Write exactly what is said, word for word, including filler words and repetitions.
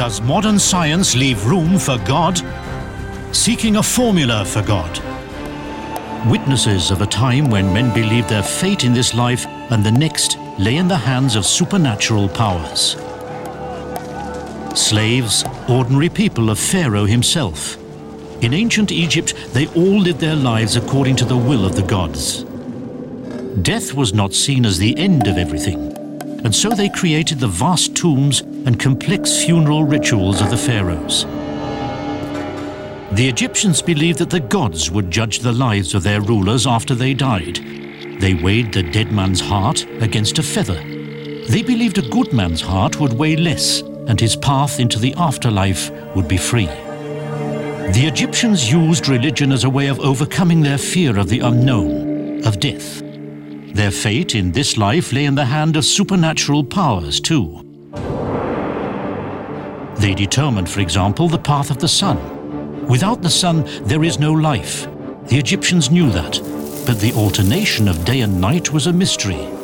Does modern science leave room for God? Seeking a formula for God. Witnesses of a time when men believed their fate in this life and the next lay in the hands of supernatural powers. Slaves, ordinary people of Pharaoh himself. In ancient Egypt, they all lived their lives according to the will of the gods. Death was not seen as the end of everything, and so they created the vast tombs and complex funeral rituals of the pharaohs. The Egyptians believed that the gods would judge the lives of their rulers after they died. They weighed the dead man's heart against a feather. They believed a good man's heart would weigh less, and his path into the afterlife would be free. The Egyptians used religion as a way of overcoming their fear of the unknown, of death. Their fate in this life lay in the hand of supernatural powers too. They determined, for example, the path of the sun. Without the sun, there is no life. The Egyptians knew that, but the alternation of day and night was a mystery.